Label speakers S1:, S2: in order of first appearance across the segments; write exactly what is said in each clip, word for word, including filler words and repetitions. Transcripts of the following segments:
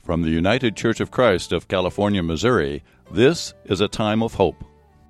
S1: From the United Church of Christ of California, Missouri, this is a time of hope.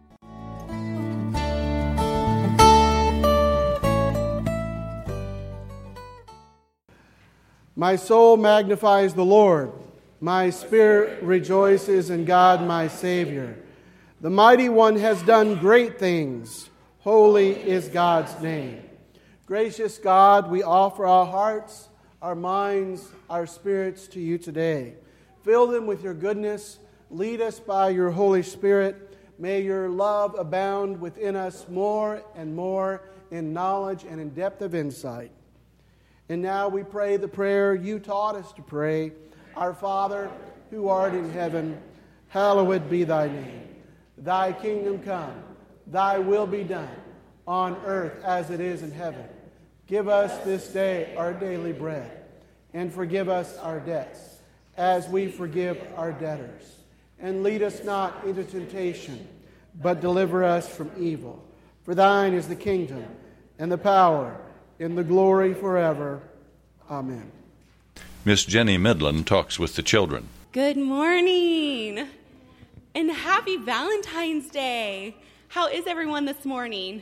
S2: My soul magnifies the Lord. My spirit rejoices in God my Savior. The Mighty One has done great things. Holy is God's name. Gracious God, we offer our hearts, our minds, our spirits to you today. Fill them with your goodness. Lead us by your Holy Spirit. May your love abound within us more and more in knowledge and in depth of insight. And now we pray the prayer you taught us to pray. Our Father, who art in heaven, hallowed be thy name. Thy kingdom come, thy will be done, on earth as it is in heaven. Give us this day our daily bread, and forgive us our debts, as we forgive our debtors. And lead us not into temptation, but deliver us from evil. For thine is the kingdom, and the power, and the glory forever. Amen.
S1: Miss Jenny Midland talks with the children.
S3: Good morning, and happy Valentine's Day. How is everyone this morning?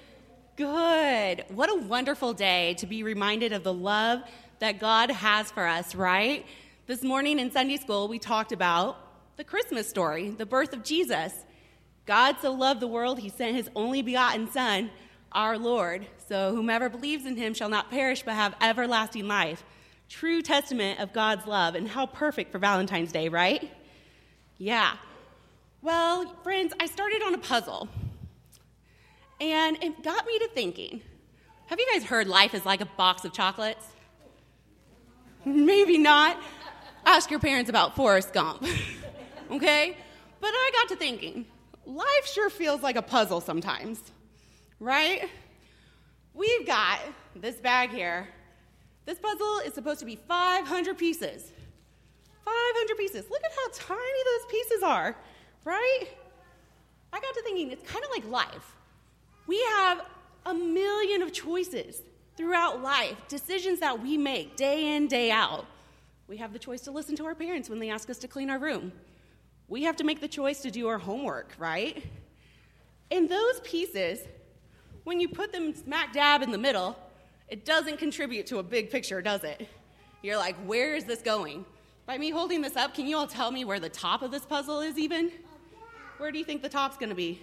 S3: Good. What a wonderful day to be reminded of the love that God has for us, right? This morning in Sunday school, we talked about the Christmas story, the birth of Jesus. God so loved the world, he sent his only begotten Son, our Lord. So whomever believes in him shall not perish but have everlasting life. True testament of God's love, and how perfect for Valentine's Day, right? Yeah. Well, friends, I started on a puzzle, and it got me to thinking. Have you guys heard life is like a box of chocolates? Maybe not. Ask your parents about Forrest Gump, okay? But I got to thinking, life sure feels like a puzzle sometimes, right? We've got this bag here. This puzzle is supposed to be five hundred pieces. five hundred pieces. Look at how tiny those pieces are, right? I got to thinking, it's kind of like life. We have a million of choices throughout life, decisions that we make day in, day out. We have the choice to listen to our parents when they ask us to clean our room. We have to make the choice to do our homework, right? And those pieces, when you put them smack dab in the middle, it doesn't contribute to a big picture, does it? You're like, where is this going? By me holding this up, can you all tell me where the top of this puzzle is even? Where do you think the top's going to be?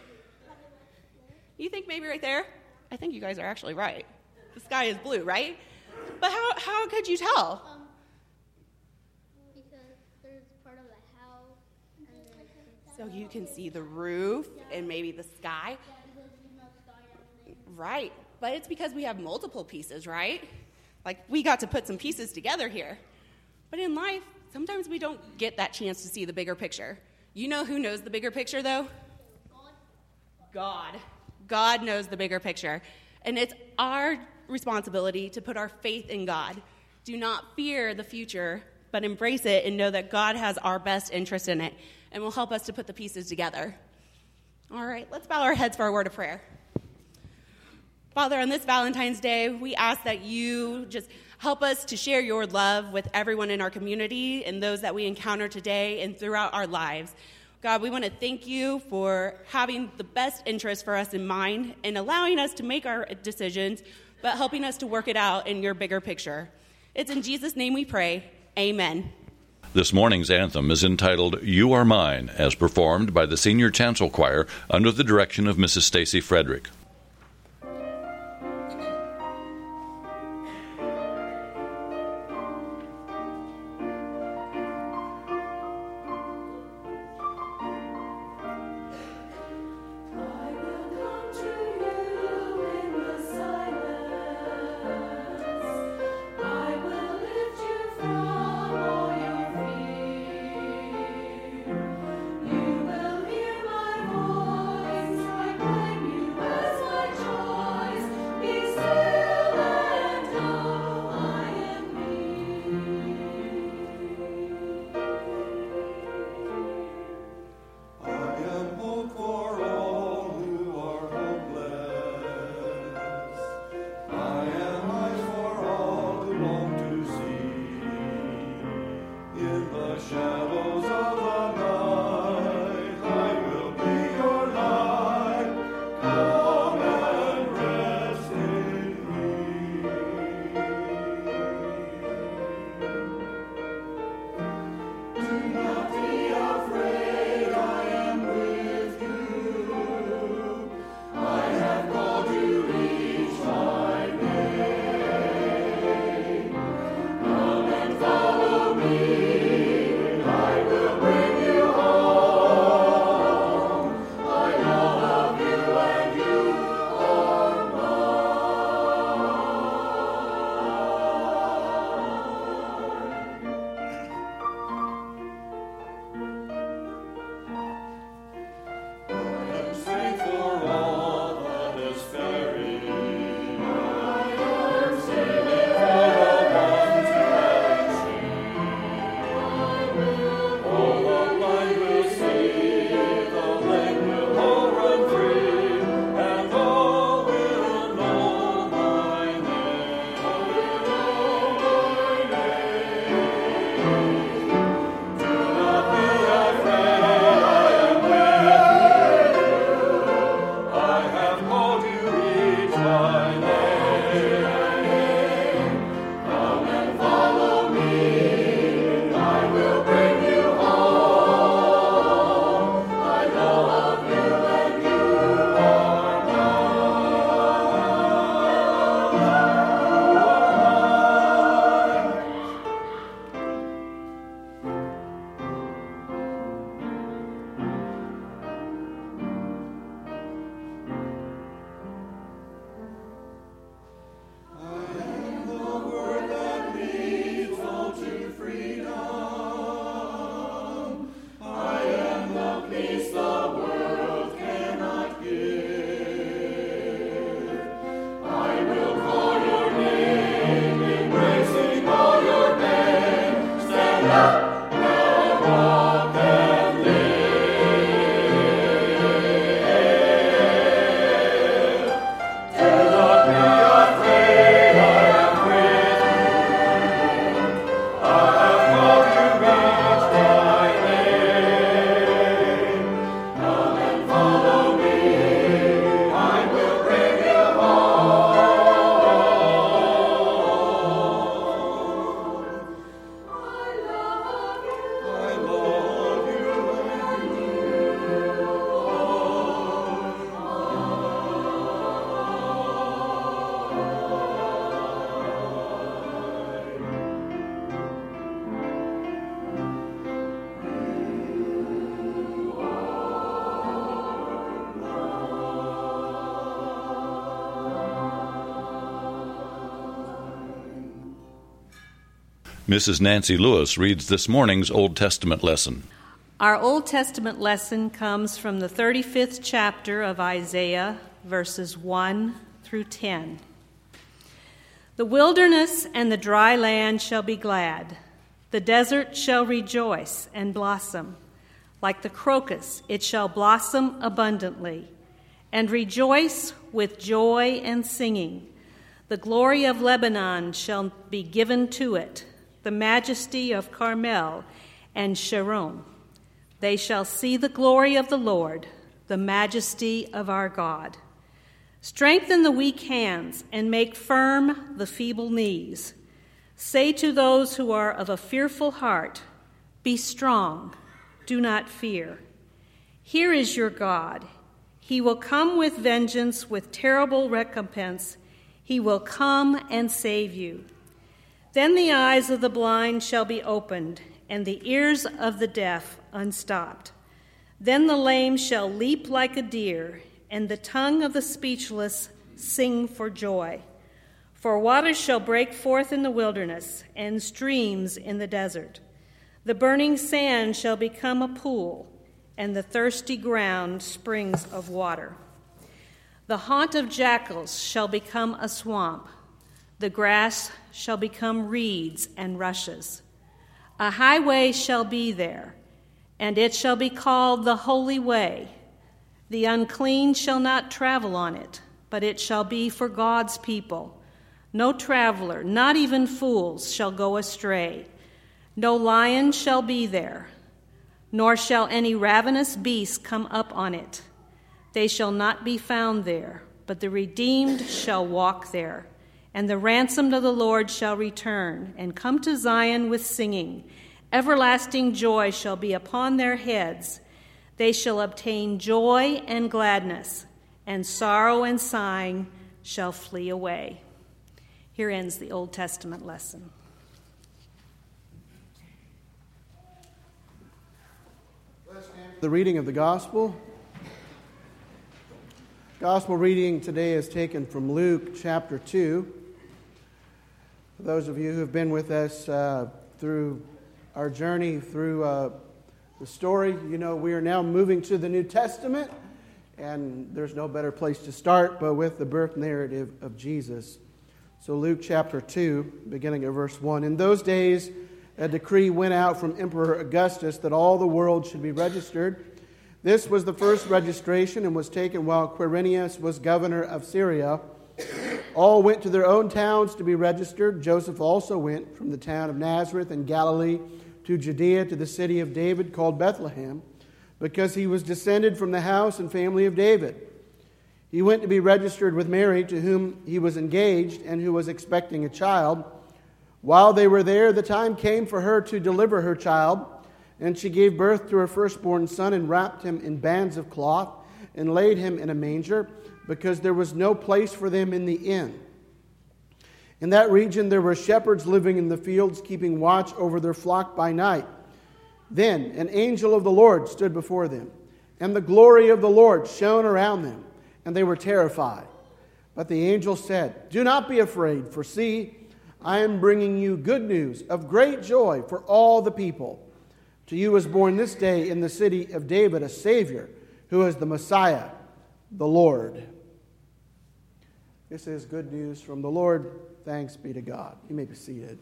S3: You think maybe right there? I think you guys are actually right. The sky is blue, right? But how how could you tell?
S4: Um, because there's part of the house. And then
S3: So you can see the roof and maybe the sky. Right. But it's because we have multiple pieces, right? Like, we got to put some pieces together here. But in life, sometimes we don't get that chance to see the bigger picture. You know who knows the bigger picture, though? God. God knows the bigger picture. And it's our responsibility to put our faith in God. Do not fear the future, but embrace it and know that God has our best interest in it and will help us to put the pieces together. All right, let's bow our heads for a word of prayer. Father, on this Valentine's Day, we ask that you just help us to share your love with everyone in our community and those that we encounter today and throughout our lives. God, we want to thank you for having the best interest for us in mind and allowing us to make our decisions, but helping us to work it out in your bigger picture. It's in Jesus' name we pray. Amen.
S1: This morning's anthem is entitled You Are Mine, as performed by the Senior Chancel Choir under the direction of Missus Stacy Frederick.
S5: You will hear my voice, I claim you as
S1: Missus Nancy Lewis reads this morning's Old Testament lesson.
S5: Our Old Testament lesson comes from the thirty-fifth chapter of Isaiah, verses one through ten. The wilderness and the dry land shall be glad. The desert shall rejoice and blossom. Like the crocus, it shall blossom abundantly, and rejoice with joy and singing. The glory of Lebanon shall be given to it, the majesty of Carmel and Sharon. They shall see the glory of the Lord, the majesty of our God. Strengthen the weak hands and make firm the feeble knees. Say to those who are of a fearful heart, be strong, do not fear. Here is your God. He will come with vengeance, with terrible recompense. He will come and save you. Then the eyes of the blind shall be opened, and the ears of the deaf unstopped. Then the lame shall leap like a deer, and the tongue of the speechless sing for joy. For waters shall break forth in the wilderness, and streams in the desert. The burning sand shall become a pool, and the thirsty ground springs of water. The haunt of jackals shall become a swamp. The grass shall become reeds and rushes. A highway shall be there, and it shall be called the Holy Way. The unclean shall not travel on it, but it shall be for God's people. No traveler, not even fools, shall go astray. No lion shall be there, nor shall any ravenous beast come up on it. They shall not be found there, but the redeemed shall walk there. And the ransomed of the Lord shall return and come to Zion with singing. Everlasting joy shall be upon their heads. They shall obtain joy and gladness, and sorrow and sighing shall flee away. Here ends the Old Testament lesson.
S2: The reading of the Gospel. Gospel reading today is taken from Luke chapter two. For those of you who have been with us uh, through our journey through uh, the story, you know we are now moving to the New Testament, and there's no better place to start but with the birth narrative of Jesus. So Luke chapter two, beginning at verse one. In those days, a decree went out from Emperor Augustus that all the world should be registered. This was the first registration and was taken while Quirinius was governor of Syria. All went to their own towns to be registered. Joseph also went from the town of Nazareth in Galilee to Judea to the city of David called Bethlehem, because he was descended from the house and family of David. He went to be registered with Mary, to whom he was engaged and who was expecting a child. While they were there, the time came for her to deliver her child, and she gave birth to her firstborn son and wrapped him in bands of cloth and laid him in a manger, because there was no place for them in the inn. In that region there were shepherds living in the fields, keeping watch over their flock by night. Then an angel of the Lord stood before them, and the glory of the Lord shone around them, and they were terrified. But the angel said, "Do not be afraid, for see, I am bringing you good news of great joy for all the people. To you is born this day in the city of David a Savior, who is the Messiah, the Lord." This is good news from the Lord. Thanks be to God. You may be seated.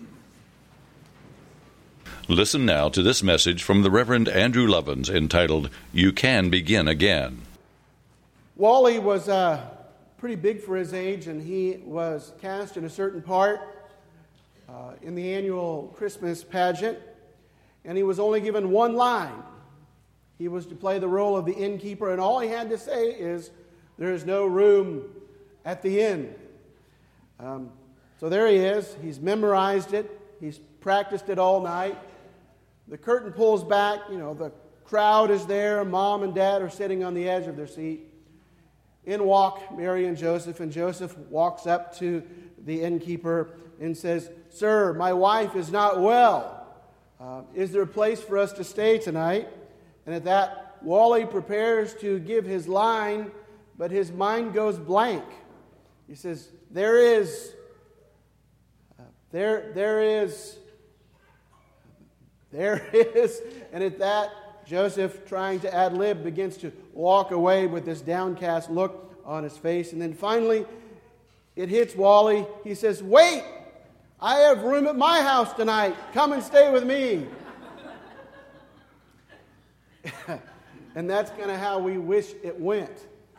S1: Listen now to this message from the Reverend Andrew Lovins entitled, You Can Begin Again.
S2: Wally was uh, pretty big for his age, and he was cast in a certain part uh, in the annual Christmas pageant, and he was only given one line. He was to play the role of the innkeeper, and all he had to say is, "There is no room at the inn." Um, so there he is. He's memorized it. He's practiced it all night. The curtain pulls back. You know, the crowd is there. Mom and Dad are sitting on the edge of their seat. In walk Mary and Joseph, and Joseph walks up to the innkeeper and says, "Sir, my wife is not well. Uh, is there a place for us to stay tonight?" And at that, Wally prepares to give his line, but his mind goes blank. He says, there is, uh, there, there is, There it is. And at that, Joseph, trying to ad lib, begins to walk away with this downcast look on his face. And then finally, it hits Wally. He says, "Wait! I have room at my house tonight. Come and stay with me." And that's kind of how we wish it went.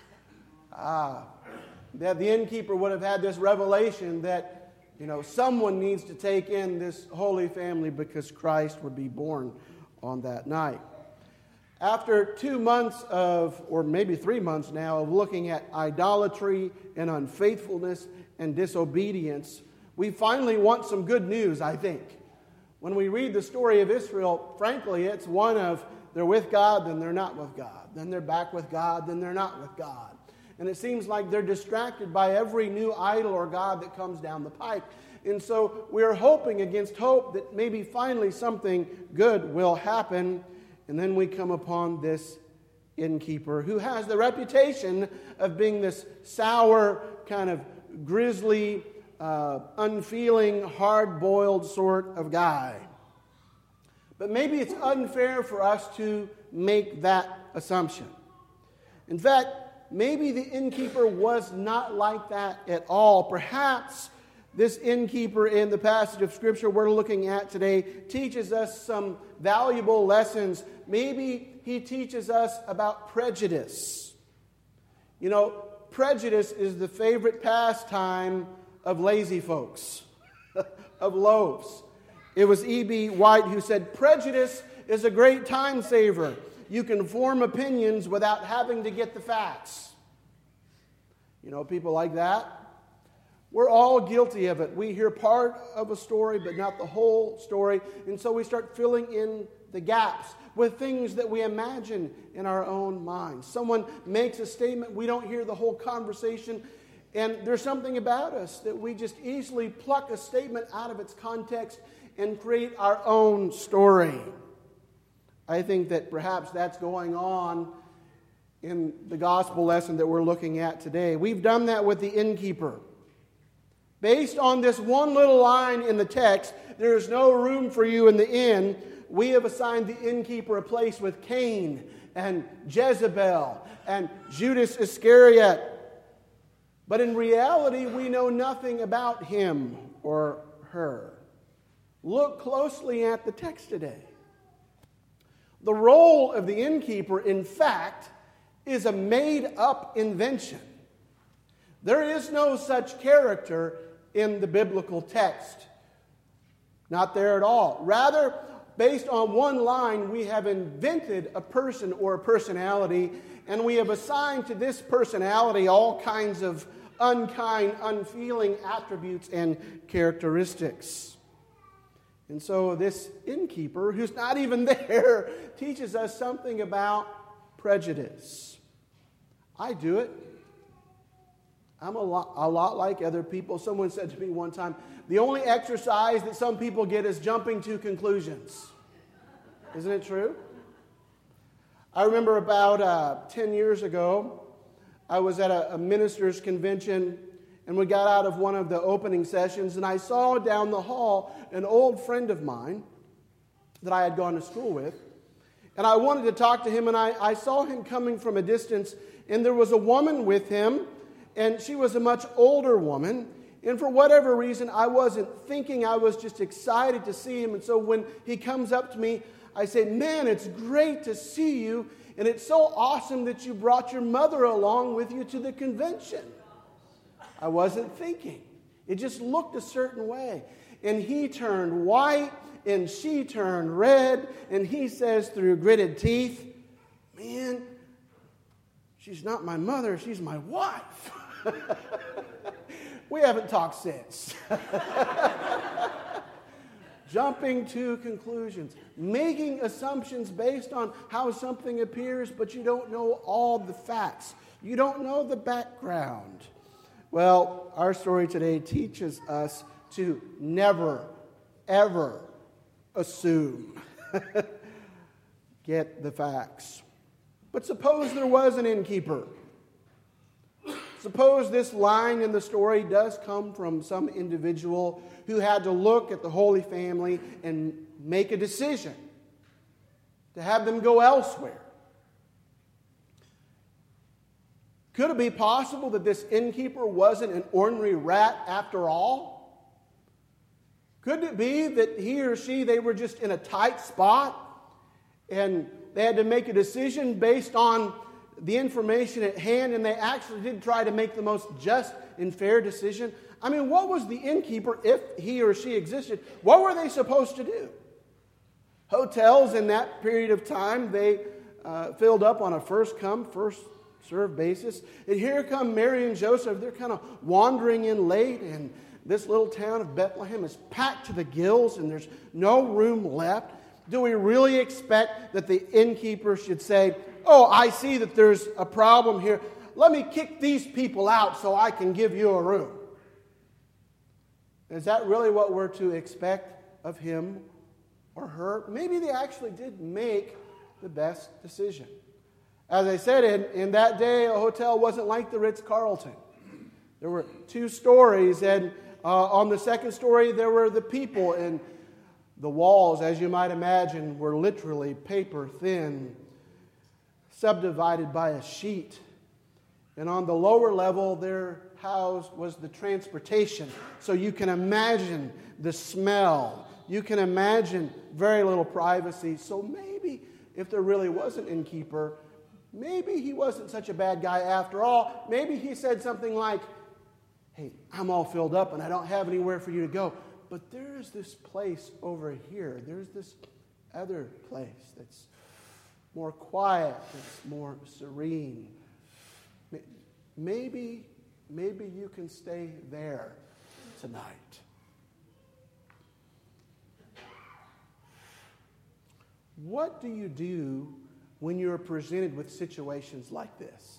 S2: Ah, that the innkeeper would have had this revelation that, you know, someone needs to take in this holy family because Christ would be born on that night. After two months of, or maybe three months now, of looking at idolatry and unfaithfulness and disobedience, we finally want some good news, I think. When we read the story of Israel, frankly, it's one of they're with God, then they're not with God. Then they're back with God, then they're not with God. And it seems like they're distracted by every new idol or god that comes down the pike. And so we're hoping against hope that maybe finally something good will happen. And then we come upon this innkeeper who has the reputation of being this sour, kind of grisly, uh, unfeeling, hard-boiled sort of guy. But maybe it's unfair for us to make that assumption. In fact, maybe the innkeeper was not like that at all. Perhaps this innkeeper in the passage of Scripture we're looking at today teaches us some valuable lessons. Maybe he teaches us about prejudice. You know, prejudice is the favorite pastime of lazy folks, of loaves. It was E B White who said, "Prejudice is a great time saver. You can form opinions without having to get the facts." You know, people like that. We're all guilty of it. We hear part of a story, but not the whole story. And so we start filling in the gaps with things that we imagine in our own minds. Someone makes a statement, we don't hear the whole conversation, and there's something about us that we just easily pluck a statement out of its context and create our own story. I think that perhaps that's going on in the gospel lesson that we're looking at today. We've done that with the innkeeper. Based on this one little line in the text, "There is no room for you in the inn," we have assigned the innkeeper a place with Cain and Jezebel and Judas Iscariot. But in reality, we know nothing about him or her. Look closely at the text today. The role of the innkeeper, in fact, is a made-up invention. There is no such character in the biblical text. Not there at all. Rather, based on one line, we have invented a person or a personality, and we have assigned to this personality all kinds of unkind, unfeeling attributes and characteristics. And so this innkeeper, who's not even there, teaches us something about prejudice. I do it. I'm a lot, a lot like other people. Someone said to me one time, the only exercise that some people get is jumping to conclusions. Isn't it true? I remember about uh, ten years ago, I was at a, a minister's convention, and we got out of one of the opening sessions, and I saw down the hall an old friend of mine that I had gone to school with. And I wanted to talk to him, and I, I saw him coming from a distance, and there was a woman with him, and she was a much older woman. And for whatever reason, I wasn't thinking, I was just excited to see him. And so when he comes up to me, I say, "Man, it's great to see you, and it's so awesome that you brought your mother along with you to the convention." I wasn't thinking. It just looked a certain way. And he turned white, and she turned red, and he says through gritted teeth, "Man, she's not my mother, she's my wife." We haven't talked since. Jumping to conclusions, making assumptions based on how something appears, but you don't know all the facts. You don't know the background. Well, our story today teaches us to never, ever assume. Get the facts. But suppose there was an innkeeper. Suppose this line in the story does come from some individual who had to look at the Holy Family and make a decision to have them go elsewhere? Could it be possible that this innkeeper wasn't an ordinary rat after all? Could it be that he or she, they were just in a tight spot and they had to make a decision based on the information at hand, and they actually did try to make the most just and fair decision? I mean, what was the innkeeper, if he or she existed, what were they supposed to do? Hotels in that period of time, they uh, filled up on a first come, first served basis. And here come Mary and Joseph. They're kind of wandering in late, and this little town of Bethlehem is packed to the gills, and there's no room left. Do we really expect that the innkeeper should say, "Oh, I see that there's a problem here. Let me kick these people out so I can give you a room"? Is that really what we're to expect of him or her? Maybe they actually did make the best decision. As I said, in, in that day, a hotel wasn't like the Ritz-Carlton. There were two stories, and uh, on the second story, there were the people, and the walls, as you might imagine, were literally paper thin, subdivided by a sheet. And on the lower level, there housed was the transportation. So you can imagine the smell. You can imagine very little privacy. So maybe if there really was an innkeeper, maybe he wasn't such a bad guy after all. Maybe he said something like, "Hey, I'm all filled up and I don't have anywhere for you to go. But there's this place over here. There's this other place that's more quiet, that's more serene. Maybe, maybe you can stay there tonight." What do you do when you're presented with situations like this?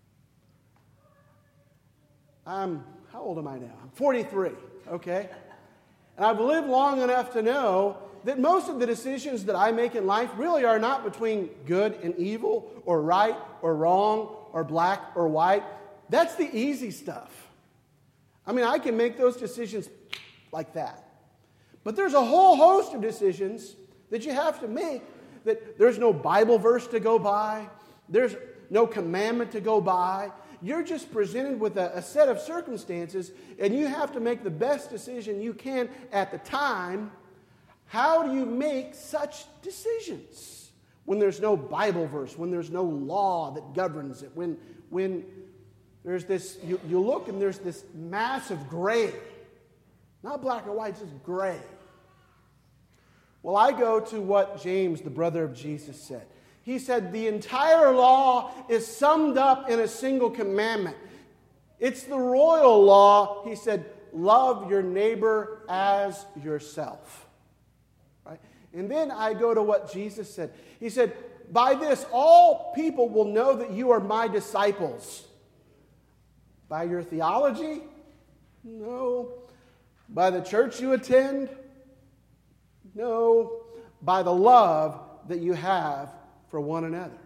S2: I'm, how old am I now? I'm forty-three, okay? And I've lived long enough to know that most of the decisions that I make in life really are not between good and evil, or right or wrong, or black or white. That's the easy stuff. I mean, I can make those decisions like that. But there's a whole host of decisions that you have to make that there's no Bible verse to go by. There's no commandment to go by. You're just presented with a, a set of circumstances, and you have to make the best decision you can at the time. How do you make such decisions when there's no Bible verse, when there's no law that governs it, when, when there's this, you, you look and there's this massive gray, not black or white, just gray. Well, I go to what James, the brother of Jesus, said. He said, the entire law is summed up in a single commandment. It's the royal law. He said, love your neighbor as yourself. Right? And then I go to what Jesus said. He said, by this all people will know that you are my disciples. By your theology? No. By the church you attend? No. By the love that you have for one another.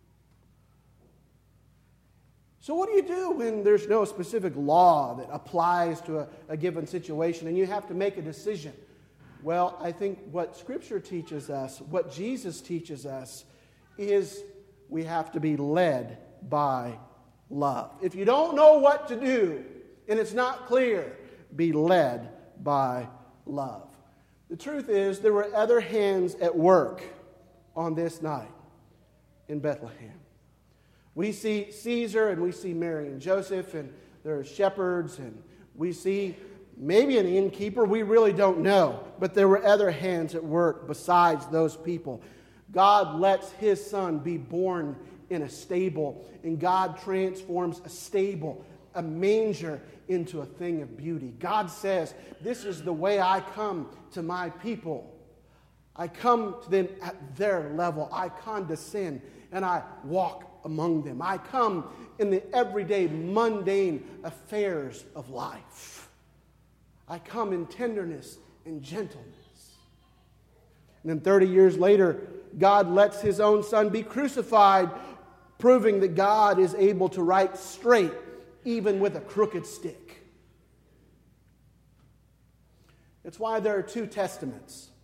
S2: So what do you do when there's no specific law that applies to a, a given situation and you have to make a decision? Well, I think what Scripture teaches us, what Jesus teaches us, is we have to be led by love. If you don't know what to do and it's not clear, be led by love. The truth is, there were other hands at work on this night in Bethlehem. We see Caesar and we see Mary and Joseph, and there are shepherds, and we see maybe an innkeeper. We really don't know. But there were other hands at work besides those people. God lets his son be born in a stable, and God transforms a stable, a manger, into a thing of beauty. God says, this is the way I come to my people. I come to them at their level. I condescend and I walk among them. I come in the everyday mundane affairs of life. I come in tenderness and gentleness. And then thirty years later, God lets his own son be crucified, proving that God is able to write straight even with a crooked stick. It's why there are two testaments.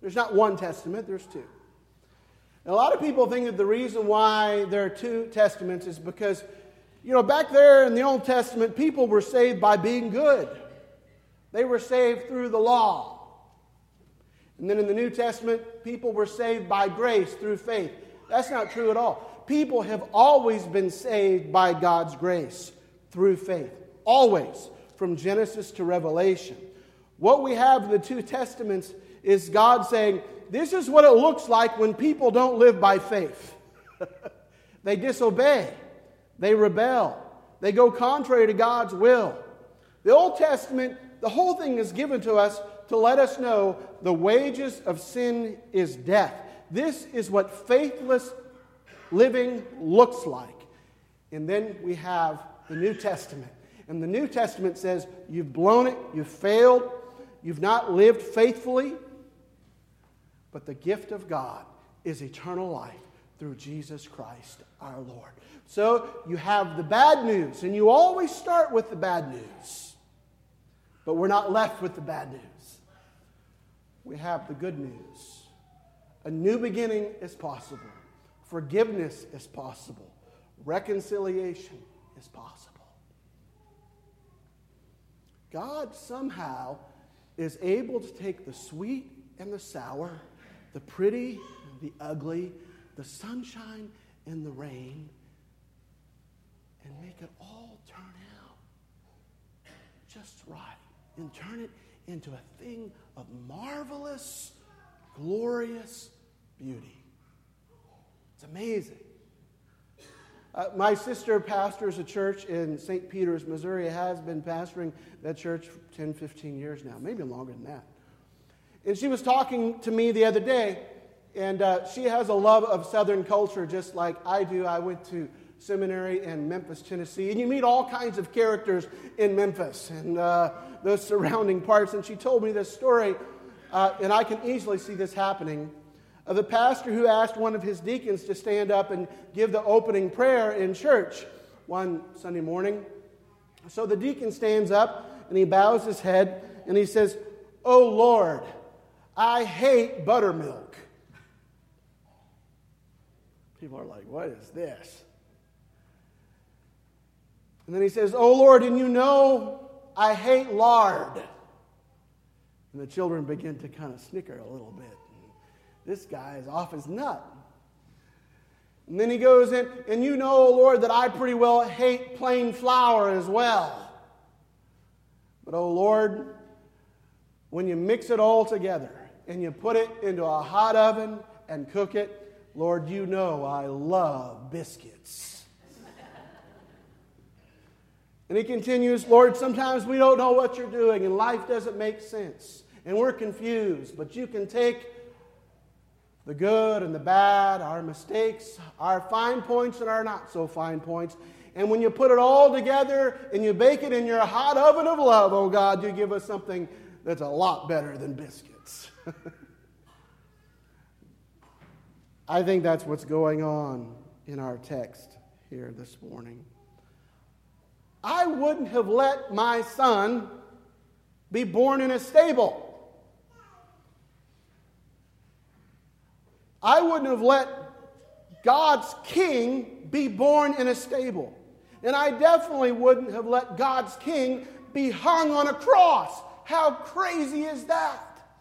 S2: There's not one testament, there's two. And a lot of people think that the reason why there are two testaments is because, you know, back there in the Old Testament, people were saved by being good. They were saved through the law. And then in the New Testament, people were saved by grace through faith. That's not true at all. People have always been saved by God's grace through faith. Always, from Genesis to Revelation. What we have in the two testaments is God saying, this is what it looks like when people don't live by faith. They disobey. They rebel. They go contrary to God's will. The Old Testament, the whole thing is given to us to let us know the wages of sin is death. This is what faithless living looks like. And then we have the New Testament. And the New Testament says, you've blown it, you've failed, you've not lived faithfully, but the gift of God is eternal life through Jesus Christ our Lord. So you have the bad news, and you always start with the bad news. But we're not left with the bad news. We have the good news. A new beginning is possible. Forgiveness is possible. Reconciliation is possible. God somehow is able to take the sweet and the sour, the pretty and the ugly, the sunshine and the rain, and make it all turn out just right. And turn it into a thing of marvelous, glorious beauty. It's amazing. Uh, my sister pastors a church in Saint Peters, Missouri. Has been pastoring that church for ten, fifteen years now, maybe longer than that. And she was talking to me the other day, and uh, she has a love of Southern culture just like I do. I went to seminary in Memphis, Tennessee, and you meet all kinds of characters in Memphis and uh, those surrounding parts. And she told me this story, uh, and I can easily see this happening, of the pastor who asked one of his deacons to stand up and give the opening prayer in church one Sunday morning. So the deacon stands up and he bows his head and he says, "Oh Lord, I hate buttermilk." People are like, what is this? And then he says, "Oh Lord, and you know I hate lard." And the children begin to kind of snicker a little bit. This guy is off his nut. And then he goes in, "And you know, Lord, that I pretty well hate plain flour as well. But, oh Lord, when you mix it all together and you put it into a hot oven and cook it, Lord, you know I love biscuits." And he continues, "Lord, sometimes we don't know what you're doing and life doesn't make sense. And we're confused, but you can take the good and the bad, our mistakes, our fine points and our not so fine points. And when you put it all together and you bake it in your hot oven of love, oh God, you give us something that's a lot better than biscuits." I think that's what's going on in our text here this morning. I wouldn't have let my son be born in a stable. I wouldn't have let God's king be born in a stable. And I definitely wouldn't have let God's king be hung on a cross. How crazy is that?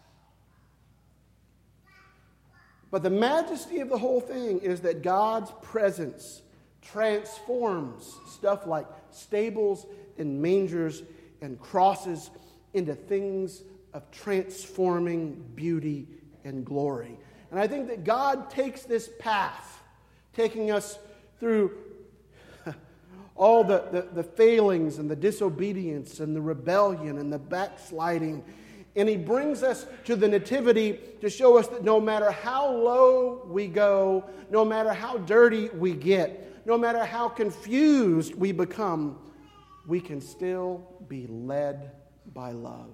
S2: But the majesty of the whole thing is that God's presence transforms stuff like stables and mangers and crosses into things of transforming beauty and glory. And I think that God takes this path, taking us through all the, the, the failings and the disobedience and the rebellion and the backsliding, and He brings us to the nativity to show us that no matter how low we go, no matter how dirty we get, no matter how confused we become, we can still be led by love.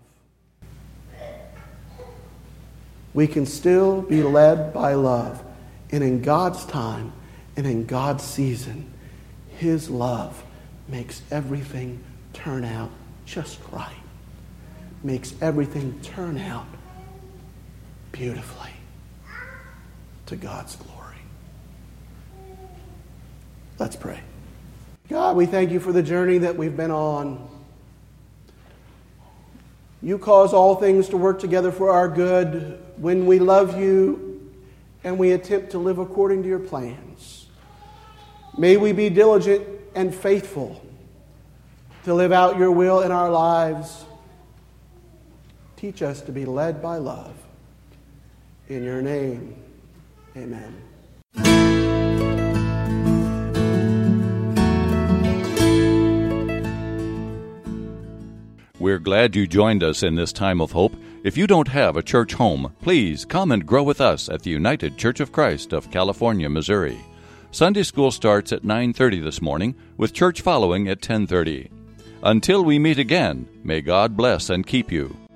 S2: We can still be led by love. And in God's time and in God's season, His love makes everything turn out just right. Makes everything turn out beautifully to God's glory. Let's pray. God, we thank you for the journey that we've been on. You cause all things to work together for our good when we love you and we attempt to live according to your plans. May we be diligent and faithful to live out your will in our lives. Teach us to be led by love. In your name, amen.
S1: We're glad you joined us in this time of hope. If you don't have a church home, please come and grow with us at the United Church of Christ of California, Missouri. Sunday school starts at nine thirty this morning, with church following at ten thirty. Until we meet again, may God bless and keep you.